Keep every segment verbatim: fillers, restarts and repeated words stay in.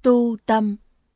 Tu tâm.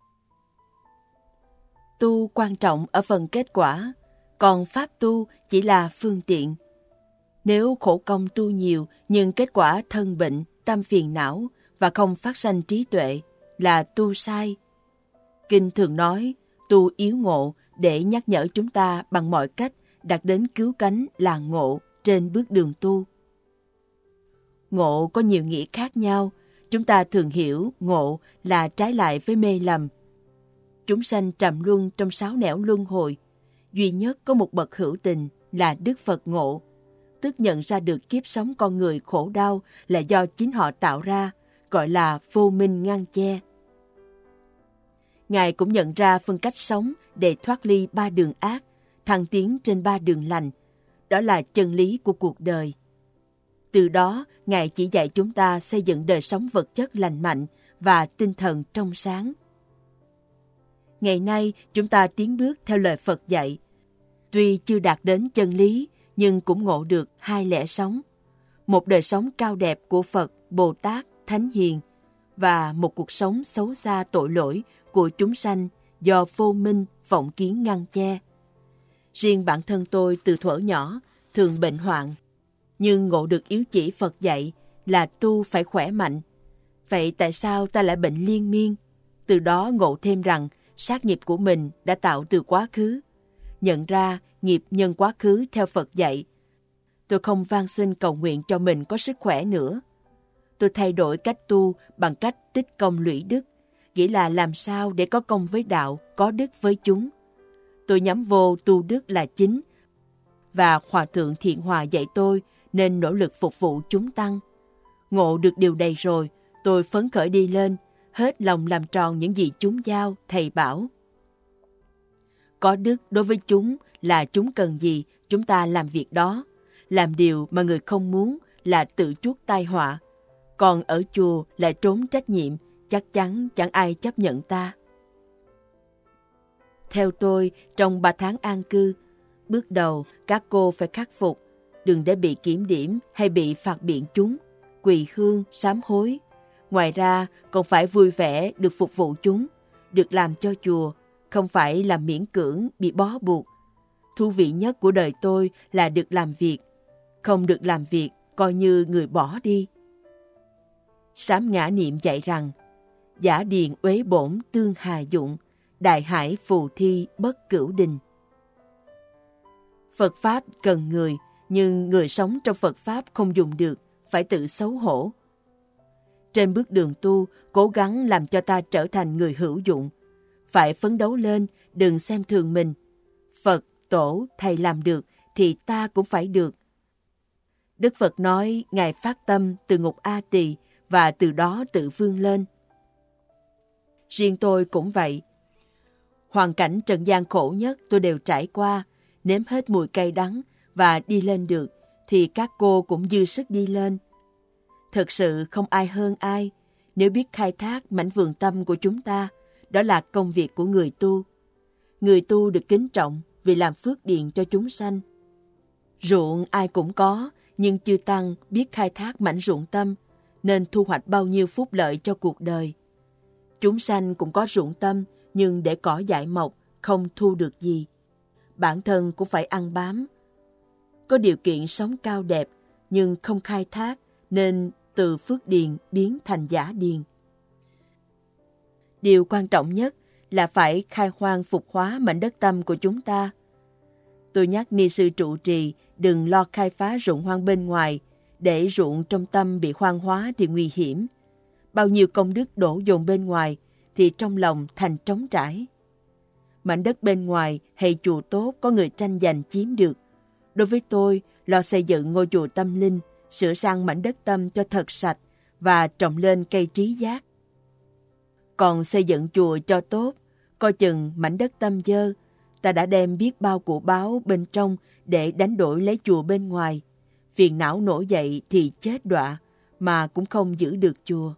Tu quan trọng ở phần kết quả, còn pháp tu chỉ là phương tiện. Nếu khổ công tu nhiều nhưng kết quả thân bệnh, tâm phiền não và không phát sanh trí tuệ là tu sai. Kinh thường nói tu yếu ngộ để nhắc nhở chúng ta bằng mọi cách đạt đến cứu cánh là ngộ trên bước đường tu. Ngộ có nhiều nghĩa khác nhau. Chúng ta thường hiểu ngộ là trái lại với mê lầm. Chúng sanh trầm luân trong sáu nẻo luân hồi. Duy nhất có một bậc hữu tình là Đức Phật ngộ, tức nhận ra được kiếp sống con người khổ đau là do chính họ tạo ra, gọi là vô minh ngăn che. Ngài cũng nhận ra phân cách sống để thoát ly ba đường ác, thăng tiến trên ba đường lành. Đó là chân lý của cuộc đời. Từ đó, Ngài chỉ dạy chúng ta xây dựng đời sống vật chất lành mạnh và tinh thần trong sáng. Ngày nay, chúng ta tiến bước theo lời Phật dạy. Tuy chưa đạt đến chân lý, nhưng cũng ngộ được hai lẽ sống. Một đời sống cao đẹp của Phật, Bồ Tát, Thánh Hiền và một cuộc sống xấu xa tội lỗi của chúng sanh do vô minh, vọng kiến ngăn che. Riêng bản thân tôi từ thuở nhỏ thường bệnh hoạn, nhưng ngộ được yếu chỉ Phật dạy là tu phải khỏe mạnh. Vậy tại sao ta lại bệnh liên miên? Từ đó ngộ thêm rằng sát nghiệp của mình đã tạo từ quá khứ. Nhận ra nghiệp nhân quá khứ theo Phật dạy. Tôi không van xin cầu nguyện cho mình có sức khỏe nữa. Tôi thay đổi cách tu bằng cách tích công lũy đức, nghĩa là làm sao để có công với đạo, có đức với chúng. Tôi nhắm vô tu đức là chính, và Hòa Thượng Thiện Hòa dạy tôi nên nỗ lực phục vụ chúng tăng. Ngộ được điều này rồi, tôi phấn khởi đi lên, hết lòng làm tròn những gì chúng giao, thầy bảo. Có đức đối với chúng là chúng cần gì, chúng ta làm việc đó. Làm điều mà người không muốn là tự chuốc tai họa. Còn ở chùa lại trốn trách nhiệm, chắc chắn chẳng ai chấp nhận ta. Theo tôi, trong ba tháng an cư, bước đầu các cô phải khắc phục, đừng để bị kiểm điểm hay bị phạt biện chúng, quỳ hương, sám hối. Ngoài ra, còn phải vui vẻ được phục vụ chúng, được làm cho chùa, không phải làm miễn cưỡng, bị bó buộc. Thú vị nhất của đời tôi là được làm việc. Không được làm việc, coi như người bỏ đi. Sám Ngã Niệm dạy rằng, giả điền uế bổn tương hà dụng, đại hải phù thi bất cửu đình. Phật Pháp cần người, nhưng người sống trong Phật Pháp không dùng được, phải tự xấu hổ. Trên bước đường tu, cố gắng làm cho ta trở thành người hữu dụng. Phải phấn đấu lên, đừng xem thường mình. Phật, Tổ, Thầy làm được, thì ta cũng phải được. Đức Phật nói, Ngài phát tâm từ ngục A Tỳ và từ đó tự vươn lên. Riêng tôi cũng vậy. Hoàn cảnh trần gian khổ nhất tôi đều trải qua, nếm hết mùi cay đắng và đi lên được, thì các cô cũng dư sức đi lên. Thực sự không ai hơn ai, nếu biết khai thác mảnh vườn tâm của chúng ta, đó là công việc của người tu. Người tu được kính trọng vì làm phước điền cho chúng sanh. Ruộng ai cũng có, nhưng chư Tăng biết khai thác mảnh ruộng tâm, nên thu hoạch bao nhiêu phúc lợi cho cuộc đời. Chúng sanh cũng có ruộng tâm, nhưng để cỏ dại mọc, không thu được gì. Bản thân cũng phải ăn bám. Có điều kiện sống cao đẹp, nhưng không khai thác, nên từ phước điền biến thành giả điền. Điều quan trọng nhất là phải khai hoang phục hóa mảnh đất tâm của chúng ta. Tôi nhắc ni sư trụ trì đừng lo khai phá ruộng hoang bên ngoài, để ruộng trong tâm bị hoang hóa thì nguy hiểm. Bao nhiêu công đức đổ dồn bên ngoài thì trong lòng thành trống trải. Mảnh đất bên ngoài hay chùa tốt có người tranh giành chiếm được. Đối với tôi, lo xây dựng ngôi chùa tâm linh, sửa sang mảnh đất tâm cho thật sạch và trồng lên cây trí giác. Còn xây dựng chùa cho tốt, coi chừng mảnh đất tâm dơ, ta đã đem biết bao của báo bên trong để đánh đổi lấy chùa bên ngoài. Phiền não nổi dậy thì chết đọa, mà cũng không giữ được chùa.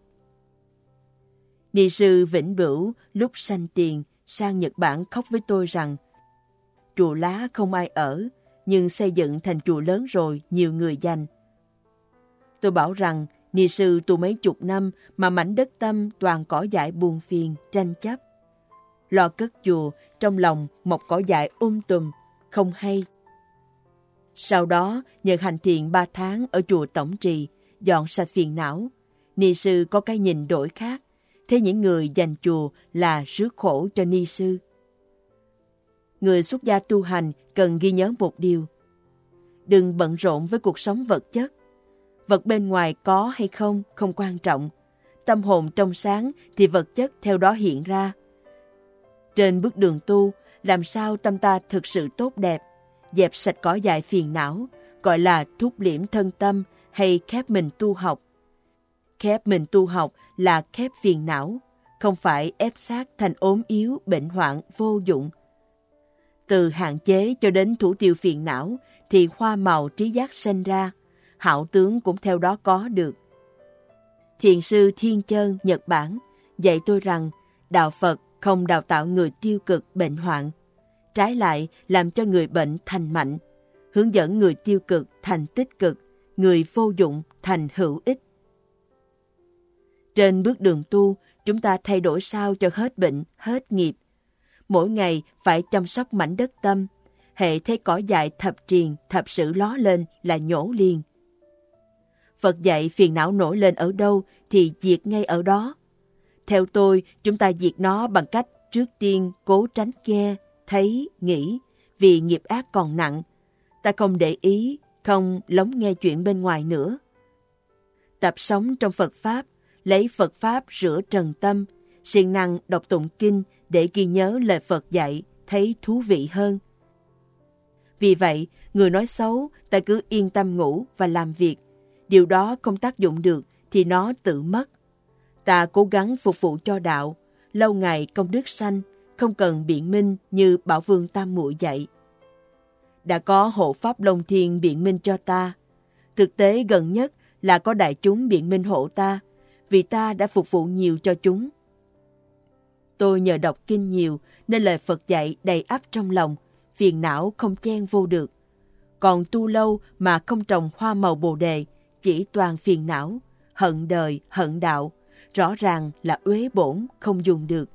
Ni sư Vĩnh Bửu lúc sanh tiền sang Nhật Bản khóc với tôi rằng chùa lá không ai ở, nhưng xây dựng thành chùa lớn rồi nhiều người dành. Tôi bảo rằng Ni sư tu mấy chục năm mà mảnh đất tâm toàn cỏ dại buồn phiền, tranh chấp. Lo cất chùa, trong lòng mọc cỏ dại um tùm, không hay. Sau đó, nhờ hành thiện ba tháng ở chùa Tổng Trì, dọn sạch phiền não, ni sư có cái nhìn đổi khác, thế những người dành chùa là rước khổ cho ni sư. Người xuất gia tu hành cần ghi nhớ một điều. Đừng bận rộn với cuộc sống vật chất. Vật bên ngoài có hay không không quan trọng. Tâm hồn trong sáng thì vật chất theo đó hiện ra. Trên bước đường tu, làm sao tâm ta thực sự tốt đẹp, dẹp sạch cỏ dại phiền não, gọi là thúc liễm thân tâm hay khép mình tu học. Khép mình tu học là khép phiền não, không phải ép xác thành ốm yếu, bệnh hoạn, vô dụng. Từ hạn chế cho đến thủ tiêu phiền não thì hoa màu trí giác sinh ra, hảo tướng cũng theo đó có được. Thiền sư Thiên Chơn, Nhật Bản, dạy tôi rằng đạo Phật không đào tạo người tiêu cực bệnh hoạn, trái lại làm cho người bệnh thành mạnh, hướng dẫn người tiêu cực thành tích cực, người vô dụng thành hữu ích. Trên bước đường tu, chúng ta thay đổi sao cho hết bệnh, hết nghiệp. Mỗi ngày phải chăm sóc mảnh đất tâm, hệ thấy cỏ dại thập triền, thập sự ló lên là nhổ liền. Phật dạy phiền não nổi lên ở đâu thì diệt ngay ở đó. Theo tôi, chúng ta diệt nó bằng cách trước tiên cố tránh nghe, thấy, nghĩ, vì nghiệp ác còn nặng. Ta không để ý, không lắng nghe chuyện bên ngoài nữa. Tập sống trong Phật Pháp, lấy Phật Pháp rửa trần tâm, siêng năng đọc tụng kinh để ghi nhớ lời Phật dạy, thấy thú vị hơn. Vì vậy, người nói xấu, ta cứ yên tâm ngủ và làm việc. Điều đó không tác dụng được thì nó tự mất. Ta cố gắng phục vụ cho đạo, lâu ngày công đức sanh, không cần biện minh như Bảo Vương Tam Muội dạy. Đã có hộ pháp Long Thiên biện minh cho ta. Thực tế gần nhất là có đại chúng biện minh hộ ta, vì ta đã phục vụ nhiều cho chúng. Tôi nhờ đọc kinh nhiều nên lời Phật dạy đầy ắp trong lòng, phiền não không chen vô được. Còn tu lâu mà không trồng hoa màu Bồ Đề, chỉ toàn phiền não, hận đời, hận đạo, rõ ràng là uế bổn, không dùng được.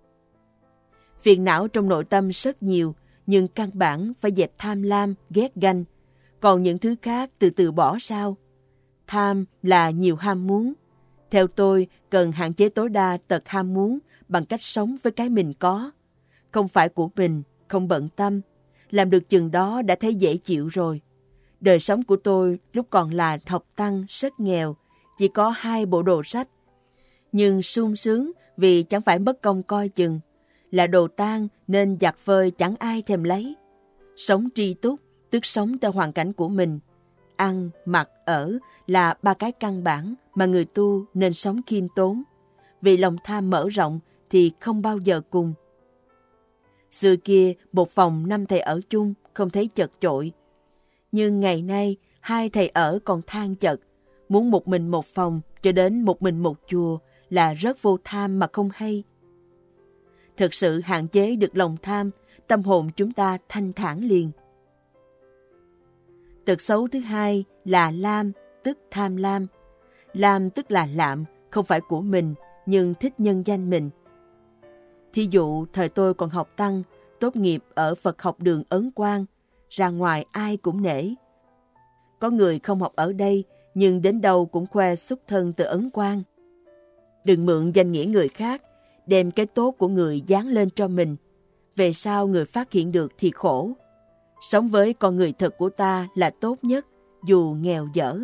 Phiền não trong nội tâm rất nhiều, nhưng căn bản phải dẹp tham lam, ghét ganh. Còn những thứ khác từ từ bỏ sao? Tham là nhiều ham muốn. Theo tôi, cần hạn chế tối đa tật ham muốn bằng cách sống với cái mình có. Không phải của mình, không bận tâm. Làm được chừng đó đã thấy dễ chịu rồi. Đời sống của tôi lúc còn là học tăng rất nghèo, chỉ có hai bộ đồ sách. Nhưng sung sướng vì chẳng phải mất công coi chừng. Là đồ tang nên giặt phơi chẳng ai thèm lấy. Sống tri túc, tức sống theo hoàn cảnh của mình. Ăn, mặc, ở là ba cái căn bản mà người tu nên sống khiêm tốn. Vì lòng tham mở rộng thì không bao giờ cùng. Xưa kia một phòng năm thầy ở chung không thấy chật chội. Nhưng ngày nay hai thầy ở còn than chật. Muốn một mình một phòng cho đến một mình một chùa là rất vô tham mà không hay. Thực sự hạn chế được lòng tham, tâm hồn chúng ta thanh thản liền. Tật xấu thứ hai là lam, tức tham lam. Lam tức là lạm, không phải của mình, nhưng thích nhân danh mình. Thí dụ, thời tôi còn học tăng, tốt nghiệp ở Phật học đường Ấn Quang, ra ngoài ai cũng nể. Có người không học ở đây, nhưng đến đâu cũng khoe xuất thân từ Ấn Quang. Đừng mượn danh nghĩa người khác, đem cái tốt của người dán lên cho mình. Về sau người phát hiện được thì khổ. Sống với con người thật của ta là tốt nhất, dù nghèo dở.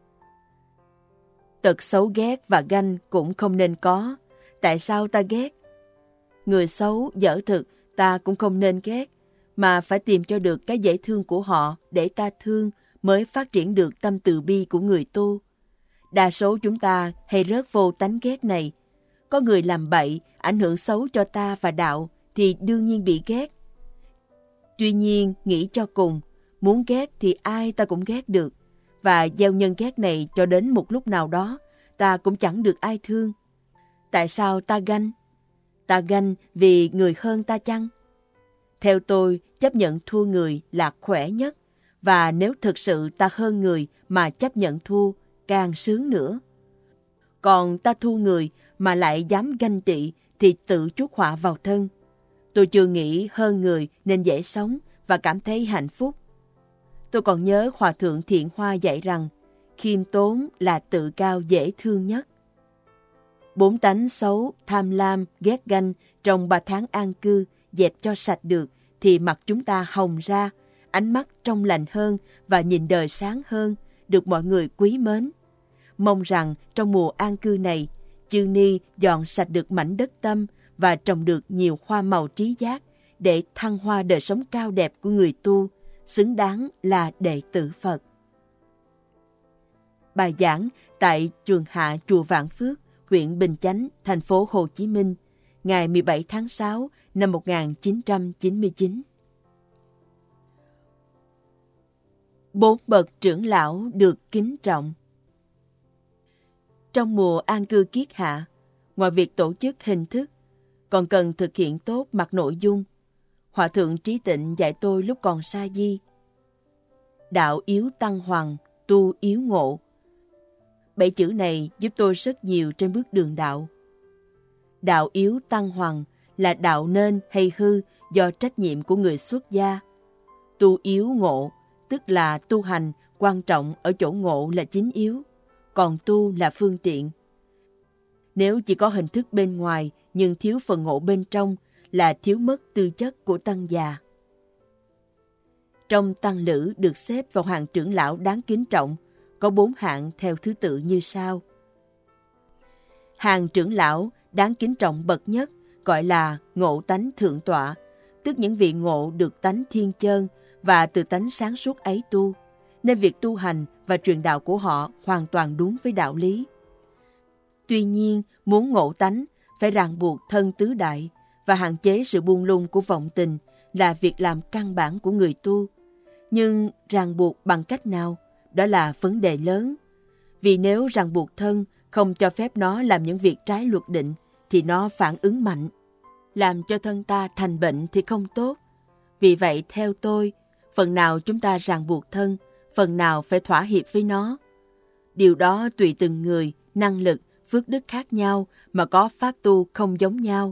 Tật xấu ghét và ganh cũng không nên có. Tại sao ta ghét? Người xấu, dở thực, ta cũng không nên ghét, mà phải tìm cho được cái dễ thương của họ để ta thương, mới phát triển được tâm từ bi của người tu. Đa số chúng ta hay rớt vô tánh ghét này. Có người làm bậy, ảnh hưởng xấu cho ta và đạo, thì đương nhiên bị ghét. Tuy nhiên, nghĩ cho cùng, muốn ghét thì ai ta cũng ghét được, và gieo nhân ghét này cho đến một lúc nào đó, ta cũng chẳng được ai thương. Tại sao ta ganh? Ta ganh vì người hơn ta chăng? Theo tôi, chấp nhận thua người là khỏe nhất, và nếu thực sự ta hơn người mà chấp nhận thua, càng sướng nữa. Còn ta thu người mà lại dám ganh tị thì tự chuốc họa vào thân. Tôi chưa nghĩ hơn người nên dễ sống và cảm thấy hạnh phúc. Tôi còn nhớ Hòa thượng Thiện Hoa dạy rằng khiêm tốn là tự cao dễ thương nhất. Bốn tánh xấu, tham lam, ghét ganh trong ba tháng an cư dẹp cho sạch được thì mặt chúng ta hồng ra, ánh mắt trong lành hơn và nhìn đời sáng hơn, được mọi người quý mến. Mong rằng trong mùa an cư này, chư ni dọn sạch được mảnh đất tâm và trồng được nhiều hoa màu trí giác để thăng hoa đời sống cao đẹp của người tu, xứng đáng là đệ tử Phật. Bài giảng tại Trường Hạ Chùa Vạn Phước, huyện Bình Chánh, thành phố Hồ Chí Minh, ngày mười bảy tháng sáu năm một nghìn chín trăm chín mươi chín. Bốn bậc trưởng lão được kính trọng. Trong mùa an cư kiết hạ, ngoài việc tổ chức hình thức, còn cần thực hiện tốt mặt nội dung. Hòa thượng Trí Tịnh dạy tôi lúc còn sa di: đạo yếu tăng hoàng, tu yếu ngộ. Bảy chữ này giúp tôi rất nhiều trên bước đường đạo. Đạo yếu tăng hoàng là đạo nên hay hư do trách nhiệm của người xuất gia. Tu yếu ngộ tức là tu hành quan trọng ở chỗ ngộ là chính yếu, còn tu là phương tiện. Nếu chỉ có hình thức bên ngoài nhưng thiếu phần ngộ bên trong là thiếu mất tư chất của tăng già. Trong tăng lữ được xếp vào hàng trưởng lão đáng kính trọng, có bốn hạng theo thứ tự như sau. Hàng trưởng lão đáng kính trọng bậc nhất gọi là ngộ tánh thượng tọa, tức những vị ngộ được tánh thiên chơn và từ tánh sáng suốt ấy tu, nên việc tu hành và truyền đạo của họ hoàn toàn đúng với đạo lý. Tuy nhiên, muốn ngộ tánh phải ràng buộc thân tứ đại và hạn chế sự buông lung của vọng tình là việc làm căn bản của người tu. Nhưng ràng buộc bằng cách nào? Đó là vấn đề lớn. Vì nếu ràng buộc thân không cho phép nó làm những việc trái luật định thì nó phản ứng mạnh. Làm cho thân ta thành bệnh thì không tốt. Vì vậy theo tôi, phần nào chúng ta ràng buộc thân, phần nào phải thỏa hiệp với nó. Điều đó tùy từng người, năng lực, phước đức khác nhau mà có pháp tu không giống nhau.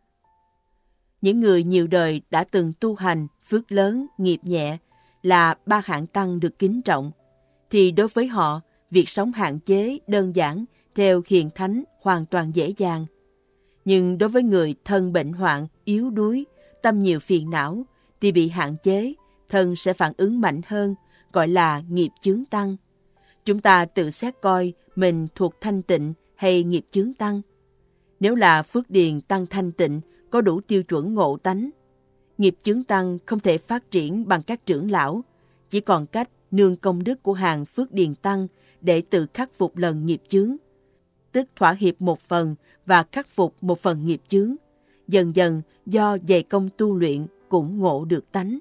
Những người nhiều đời đã từng tu hành, phước lớn, nghiệp nhẹ là ba hạng tăng được kính trọng, thì đối với họ, việc sống hạn chế, đơn giản, theo hiền thánh hoàn toàn dễ dàng. Nhưng đối với người thân bệnh hoạn, yếu đuối, tâm nhiều phiền não, thì bị hạn chế, thân sẽ phản ứng mạnh hơn, gọi là nghiệp chướng tăng. Chúng ta tự xét coi mình thuộc thanh tịnh hay nghiệp chướng tăng. Nếu là phước điền tăng thanh tịnh, có đủ tiêu chuẩn ngộ tánh. Nghiệp chướng tăng không thể phát triển bằng các trưởng lão, chỉ còn cách nương công đức của hàng phước điền tăng để tự khắc phục lần nghiệp chướng, tức thỏa hiệp một phần và khắc phục một phần nghiệp chướng. Dần dần do dày công tu luyện cũng ngộ được tánh.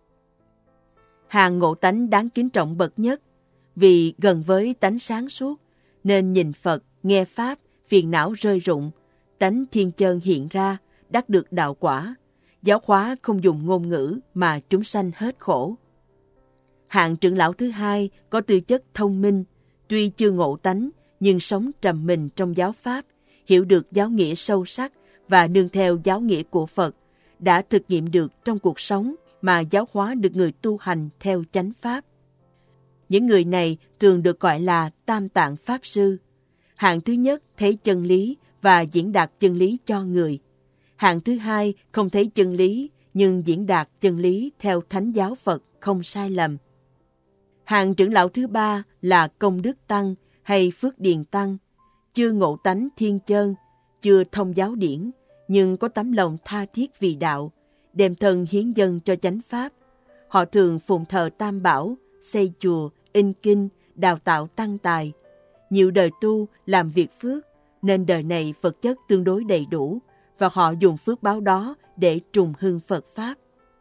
Hàng ngộ tánh đáng kính trọng bậc nhất, vì gần với tánh sáng suốt, nên nhìn Phật, nghe Pháp, phiền não rơi rụng, tánh thiên chơn hiện ra, đắc được đạo quả. Giáo hóa không dùng ngôn ngữ mà chúng sanh hết khổ. Hạng trưởng lão thứ hai có tư chất thông minh, tuy chưa ngộ tánh nhưng sống trầm mình trong giáo Pháp, hiểu được giáo nghĩa sâu sắc và nương theo giáo nghĩa của Phật, đã thực nghiệm được trong cuộc sống mà giáo hóa được người tu hành theo chánh Pháp. Những người này thường được gọi là Tam Tạng Pháp Sư. Hạng thứ nhất thấy chân lý và diễn đạt chân lý cho người. Hạng thứ hai không thấy chân lý nhưng diễn đạt chân lý theo thánh giáo Phật không sai lầm. Hạng trưởng lão thứ ba là Công Đức Tăng hay Phước Điền Tăng, chưa ngộ tánh thiên chơn, chưa thông giáo điển, nhưng có tấm lòng tha thiết vì đạo, đem thân hiến dâng cho chánh Pháp. Họ thường phụng thờ Tam Bảo, xây chùa, in kinh, đào tạo tăng tài. Nhiều đời tu làm việc phước, nên đời này vật chất tương đối đầy đủ, và họ dùng phước báo đó để trùng hưng Phật Pháp.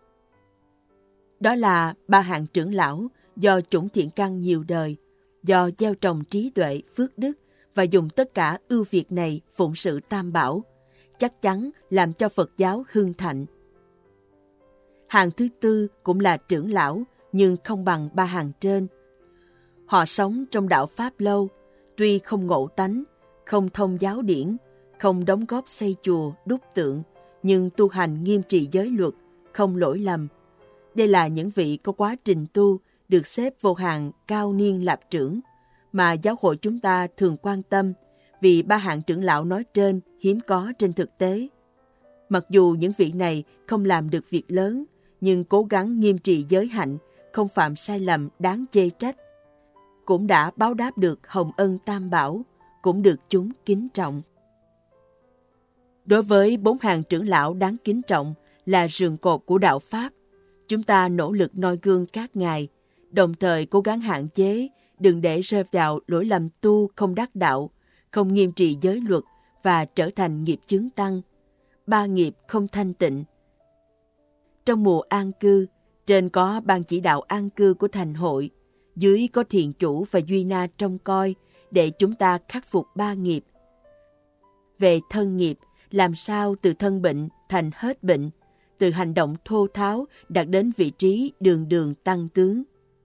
Đó là ba hạng trưởng lão do chủng thiện căn nhiều đời, do gieo trồng trí tuệ, phước đức và dùng tất cả ưu việt này phụng sự Tam Bảo, chắc chắn làm cho Phật giáo hưng thịnh. Hạng thứ tư cũng là trưởng lão, nhưng không bằng ba hàng trên. Họ sống trong đạo Pháp lâu, tuy không ngộ tánh, không thông giáo điển, không đóng góp xây chùa, đúc tượng, nhưng tu hành nghiêm trì giới luật, không lỗi lầm. Đây là những vị có quá trình tu được xếp vô hàng cao niên lạp trưởng mà giáo hội chúng ta thường quan tâm, vì ba hạng trưởng lão nói trên hiếm có trên thực tế. Mặc dù những vị này không làm được việc lớn, nhưng cố gắng nghiêm trì giới hạnh, không phạm sai lầm đáng chê trách, cũng đã báo đáp được hồng ân tam bảo, cũng được chúng kính trọng. Đối với bốn hàng trưởng lão đáng kính trọng là rường cột của đạo Pháp, chúng ta nỗ lực noi gương các ngài, đồng thời cố gắng hạn chế, đừng để rơi vào lỗi lầm tu không đắc đạo, không nghiêm trì giới luật và trở thành nghiệp chướng tăng, ba nghiệp không thanh tịnh. Trong mùa an cư, trên có ban chỉ đạo an cư của thành hội, dưới có thiền chủ và duy na trông coi để chúng ta khắc phục ba nghiệp. Về thân nghiệp, làm sao từ thân bệnh thành hết bệnh, từ hành động thô tháo đạt đến vị trí đường đường tăng tướng.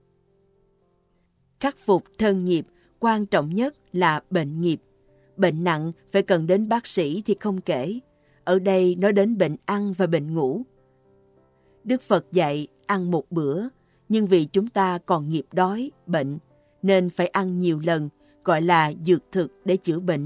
Khắc phục thân nghiệp, quan trọng nhất là bệnh nghiệp. Bệnh nặng phải cần đến bác sĩ thì không kể. Ở đây nói đến bệnh ăn và bệnh ngủ. Đức Phật dạy ăn một bữa, nhưng vì chúng ta còn nghiệp đói, bệnh, nên phải ăn nhiều lần, gọi là dược thực để chữa bệnh.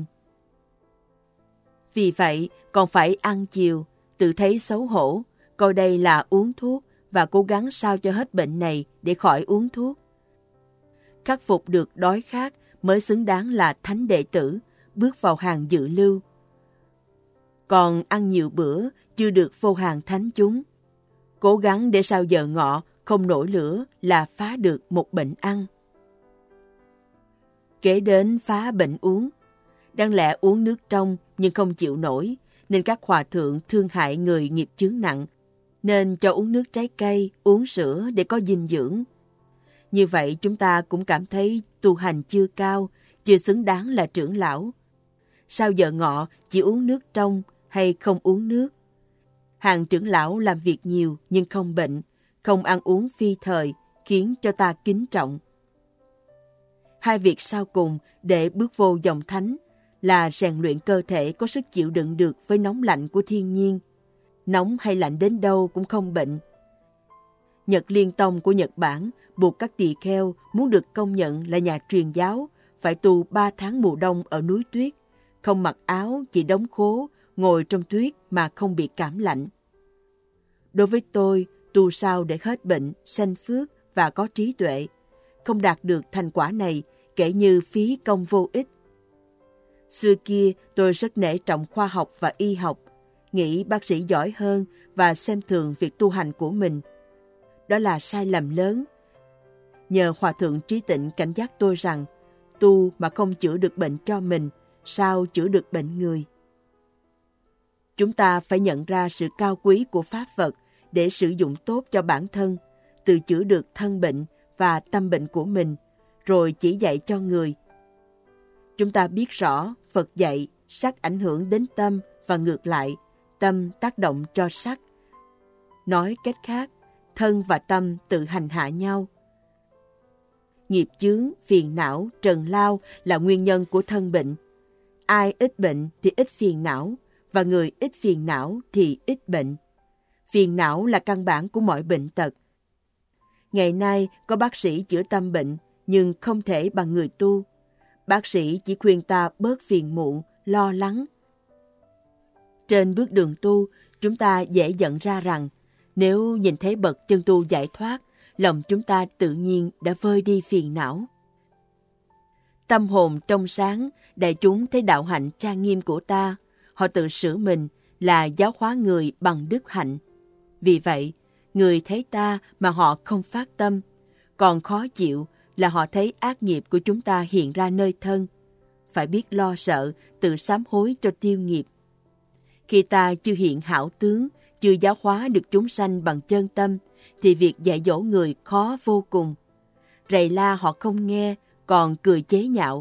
Vì vậy, còn phải ăn chiều, tự thấy xấu hổ, coi đây là uống thuốc và cố gắng sao cho hết bệnh này để khỏi uống thuốc. Khắc phục được đói khát mới xứng đáng là thánh đệ tử, bước vào hàng dự lưu. Còn ăn nhiều bữa chưa được vô hàng thánh chúng. Cố gắng để sau giờ ngọ không nổi lửa là phá được một bệnh ăn. Kế đến phá bệnh uống. Đáng lẽ uống nước trong nhưng không chịu nổi, nên các hòa thượng thương hại người nghiệp chướng nặng, nên cho uống nước trái cây, uống sữa để có dinh dưỡng. Như vậy chúng ta cũng cảm thấy tu hành chưa cao, chưa xứng đáng là trưởng lão. Sau giờ ngọ chỉ uống nước trong hay không uống nước? Hàng trưởng lão làm việc nhiều nhưng không bệnh, không ăn uống phi thời, khiến cho ta kính trọng. Hai việc sau cùng để bước vô dòng thánh là rèn luyện cơ thể có sức chịu đựng được với nóng lạnh của thiên nhiên. Nóng hay lạnh đến đâu cũng không bệnh. Nhật Liên Tông của Nhật Bản buộc các tỳ kheo muốn được công nhận là nhà truyền giáo phải tu ba tháng mùa đông ở núi tuyết, không mặc áo, chỉ đóng khố, ngồi trong tuyết mà không bị cảm lạnh. Đối với tôi, tu sao để hết bệnh, sanh phước và có trí tuệ, không đạt được thành quả này kể như phí công vô ích. Xưa kia tôi rất nể trọng khoa học và y học, nghĩ bác sĩ giỏi hơn và xem thường việc tu hành của mình. Đó là sai lầm lớn. Nhờ Hòa Thượng Trí Tịnh cảnh giác tôi rằng, tu mà không chữa được bệnh cho mình, sao chữa được bệnh người? Chúng ta phải nhận ra sự cao quý của Pháp Phật để sử dụng tốt cho bản thân, tự chữa được thân bệnh và tâm bệnh của mình, rồi chỉ dạy cho người. Chúng ta biết rõ Phật dạy sắc ảnh hưởng đến tâm và ngược lại, tâm tác động cho sắc. Nói cách khác, thân và tâm tự hành hạ nhau. Nghiệp chướng, phiền não, trần lao là nguyên nhân của thân bệnh. Ai ít bệnh thì ít phiền não, và người ít phiền não thì ít bệnh. Phiền não là căn bản của mọi bệnh tật. Ngày nay có bác sĩ chữa tâm bệnh, nhưng không thể bằng người tu. Bác sĩ chỉ khuyên ta bớt phiền muộn, lo lắng. Trên bước đường tu, chúng ta dễ nhận ra rằng, nếu nhìn thấy bậc chân tu giải thoát, lòng chúng ta tự nhiên đã vơi đi phiền não. Tâm hồn trong sáng, đại chúng thấy đạo hạnh trang nghiêm của ta, họ tự sửa mình là giáo hóa người bằng đức hạnh. Vì vậy, người thấy ta mà họ không phát tâm, còn khó chịu là họ thấy ác nghiệp của chúng ta hiện ra nơi thân. Phải biết lo sợ, tự sám hối cho tiêu nghiệp. Khi ta chưa hiện hảo tướng, chưa giáo hóa được chúng sanh bằng chân tâm, thì việc dạy dỗ người khó vô cùng. Rầy la họ không nghe, còn cười chế nhạo.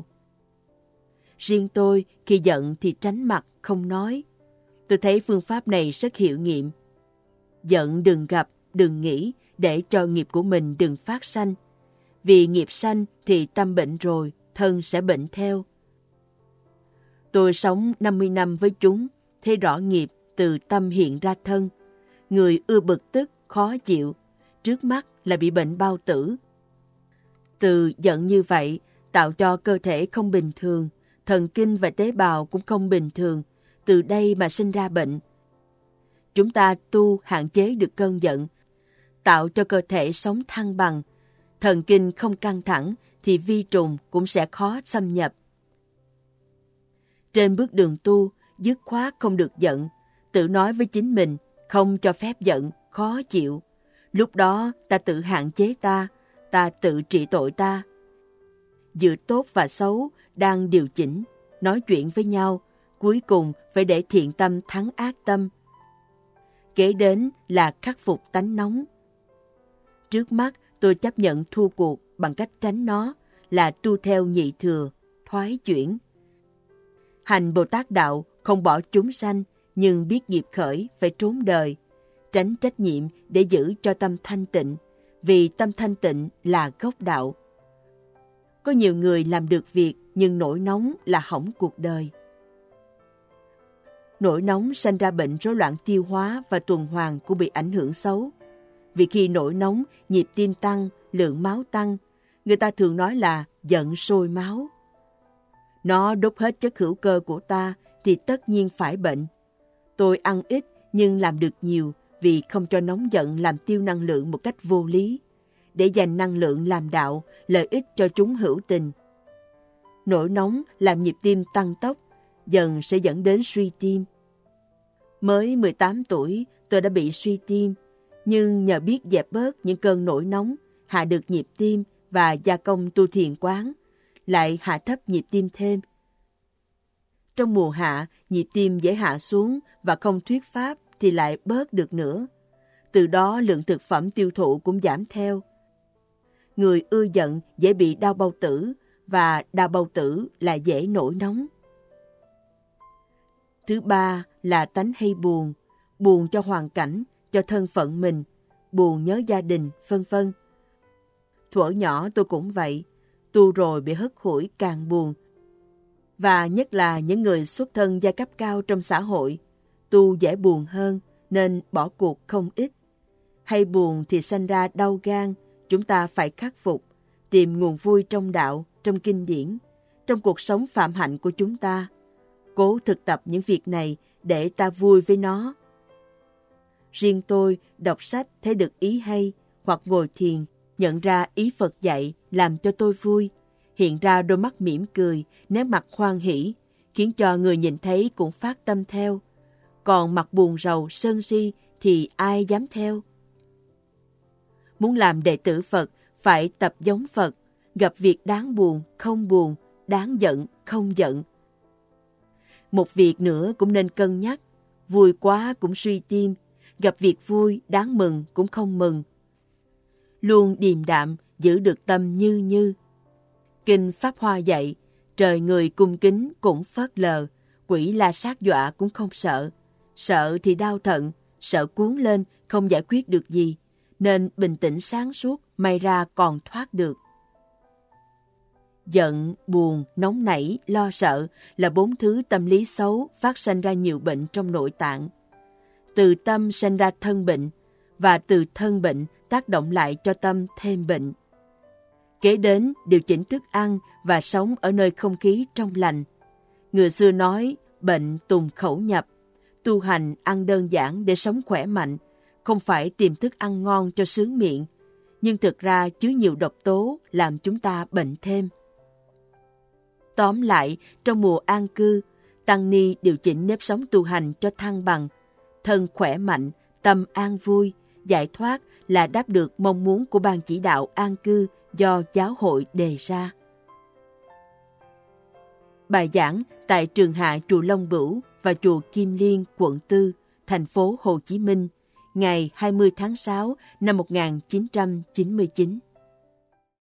Riêng tôi, khi giận thì tránh mặt, không nói. Tôi thấy phương pháp này rất hiệu nghiệm. Giận đừng gặp, đừng nghĩ, để cho nghiệp của mình đừng phát sanh. Vì nghiệp sanh thì tâm bệnh rồi, thân sẽ bệnh theo. Tôi sống năm mươi năm với chúng, thấy rõ nghiệp từ tâm hiện ra thân. Người ưa bực tức, khó chịu, trước mắt là bị bệnh bao tử. Từ giận như vậy tạo cho cơ thể không bình thường, thần kinh và tế bào cũng không bình thường, từ đây mà sinh ra bệnh. Chúng ta tu hạn chế được cơn giận, tạo cho cơ thể sống thăng bằng. Thần kinh không căng thẳng thì vi trùng cũng sẽ khó xâm nhập. Trên bước đường tu, dứt khoát không được giận, tự nói với chính mình không cho phép giận, khó chịu. Lúc đó ta tự hạn chế ta, ta tự trị tội ta. Giữa tốt và xấu đang điều chỉnh, nói chuyện với nhau, cuối cùng phải để thiện tâm thắng ác tâm. Kế đến là khắc phục tánh nóng. Trước mắt tôi chấp nhận thua cuộc bằng cách tránh nó, là tu theo nhị thừa, thoái chuyển. Hành Bồ Tát đạo không bỏ chúng sanh, nhưng biết nghiệp khởi phải trốn đời, tránh trách nhiệm để giữ cho tâm thanh tịnh, vì tâm thanh tịnh là gốc đạo. Có nhiều người làm được việc nhưng nổi nóng là hỏng cuộc đời. Nổi nóng sanh ra bệnh rối loạn tiêu hóa và tuần hoàn cũng bị ảnh hưởng xấu. Vì khi nổi nóng, nhịp tim tăng, lượng máu tăng, người ta thường nói là giận sôi máu. Nó đốt hết chất hữu cơ của ta thì tất nhiên phải bệnh. Tôi ăn ít nhưng làm được nhiều vì không cho nóng giận làm tiêu năng lượng một cách vô lý, để dành năng lượng làm đạo, lợi ích cho chúng hữu tình. Nổi nóng làm nhịp tim tăng tốc, dần sẽ dẫn đến suy tim. Mới mười tám tuổi, tôi đã bị suy tim, nhưng nhờ biết dẹp bớt những cơn nổi nóng, hạ được nhịp tim và gia công tu thiền quán, lại hạ thấp nhịp tim thêm. Trong mùa hạ, nhịp tim dễ hạ xuống và không thuyết pháp thì lại bớt được nữa. Từ đó lượng thực phẩm tiêu thụ cũng giảm theo. Người ưa giận dễ bị đau bao tử, và đau bao tử là dễ nổi nóng. Thứ ba là tánh hay buồn, buồn cho hoàn cảnh, cho thân phận mình, buồn nhớ gia đình, vân vân. Thuở nhỏ tôi cũng vậy, tu rồi bị hất hủi càng buồn. Và nhất là những người xuất thân giai cấp cao trong xã hội, tu dễ buồn hơn nên bỏ cuộc không ít. Hay buồn thì sanh ra đau gan, chúng ta phải khắc phục, tìm nguồn vui trong đạo, trong kinh điển, trong cuộc sống phạm hạnh của chúng ta. Cố thực tập những việc này để ta vui với nó. Riêng tôi đọc sách thấy được ý hay, hoặc ngồi thiền, nhận ra ý Phật dạy làm cho tôi vui, hiện ra đôi mắt mỉm cười, nét mặt hoan hỷ, khiến cho người nhìn thấy cũng phát tâm theo. Còn mặt buồn rầu, sân si thì ai dám theo? Muốn làm đệ tử Phật, phải tập giống Phật, gặp việc đáng buồn, không buồn, đáng giận, không giận. Một việc nữa cũng nên cân nhắc, vui quá cũng suy tim, gặp việc vui, đáng mừng cũng không mừng. Luôn điềm đạm, giữ được tâm như như. Kinh Pháp Hoa dạy, trời người cung kính cũng phớt lờ, quỷ la sát dọa cũng không sợ. Sợ thì đau thận, sợ cuốn lên không giải quyết được gì, nên bình tĩnh sáng suốt, may ra còn thoát được. Giận, buồn, nóng nảy, lo sợ là bốn thứ tâm lý xấu phát sinh ra nhiều bệnh trong nội tạng. Từ tâm sinh ra thân bệnh, và từ thân bệnh tác động lại cho tâm thêm bệnh. Kế đến điều chỉnh thức ăn và sống ở nơi không khí trong lành. Người xưa nói bệnh tùng khẩu nhập, tu hành ăn đơn giản để sống khỏe mạnh, không phải tìm thức ăn ngon cho sướng miệng, nhưng thực ra chứa nhiều độc tố làm chúng ta bệnh thêm. Tóm lại, trong mùa an cư, tăng ni điều chỉnh nếp sống tu hành cho thăng bằng, thân khỏe mạnh, tâm an vui, giải thoát là đáp được mong muốn của ban chỉ đạo an cư do giáo hội đề ra. Bài giảng tại trường hạ chùa Long Bửu và chùa Kim Liên, quận tư, thành phố Hồ Chí Minh, ngày hai mươi tháng sáu năm một nghìn chín trăm chín mươi chín.